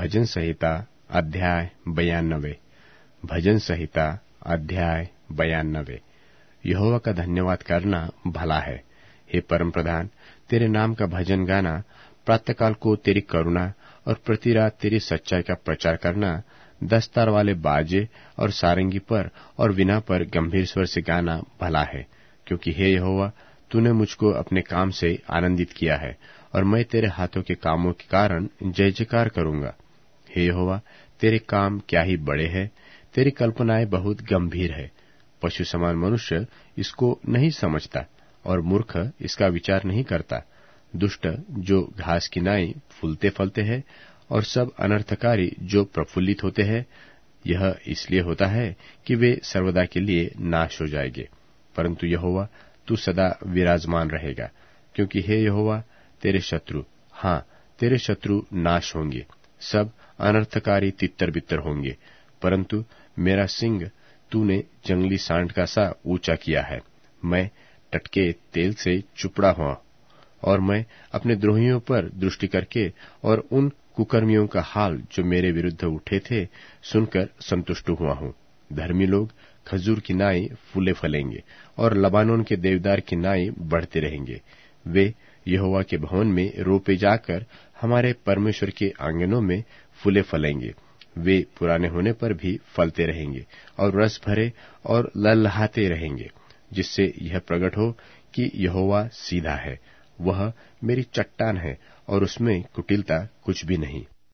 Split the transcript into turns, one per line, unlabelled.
भजन संहिता अध्याय 92। भजन संहिता अध्याय 92। यहोवा का धन्यवाद करना भला है। हे परम प्रधान, तेरे नाम का भजन गाना, प्रातःकाल को तेरी करुणा और प्रति रात तेरी सच्चाई का प्रचार करना, 10 तार वाले बाजे और सारंगी पर और वीणा पर गंभीर स्वर से गाना भला है। क्योंकि हे यहोवा, तूने मुझको अपने काम से आनंदित किया है और मैं तेरे हाथों के कामों के कारण जय जयकार करूंगा। हे यहोवा, तेरे काम क्या ही बड़े हैं, तेरी कल्पनाएं बहुत गंभीर है। पशु समान मनुष्य इसको नहीं समझता और मूर्ख इसका विचार नहीं करता। दुष्ट जो घास की नाई फूलते फलते हैं और सब अनर्थकारी जो प्रफुल्लित होते हैं, यह इसलिए होता है कि वे सर्वदा के लिए नाश हो जाएंगे। परंतु यहोवा, तू सदा विराजमान रहेगा। क्योंकि हे यहोवा, तेरे शत्रु, हाँ, तेरे शत्रु नाश होंगे, सब अनर्थकारी तितर बितर होंगे। परंतु मेरा सिंग तूने जंगली सांड का सा ऊंचा किया है। मैं टटके तेल से चुपड़ा हुआ और मैं अपने द्रोहियों पर दृष्टि करके और उन कुकर्मियों का हाल जो मेरे विरुद्ध उठे थे सुनकर संतुष्ट हुआ हूँ। धर्मी लोग खजूर की नाई फूले फलेंगे और लबानोन के देवदार की नाई बढ़ते रहेंगे। वे यहोवा के भवन में रोपे जाकर हमारे परमेश्वर के आंगनों में फूले फलेंगे। वे पुराने होने पर भी फलते रहेंगे और रस भरे और लहलहाते रहेंगे, जिससे यह प्रकट हो कि यहोवा सीधा है, वह मेरी चट्टान है और उसमें कुटिलता कुछ भी नहीं।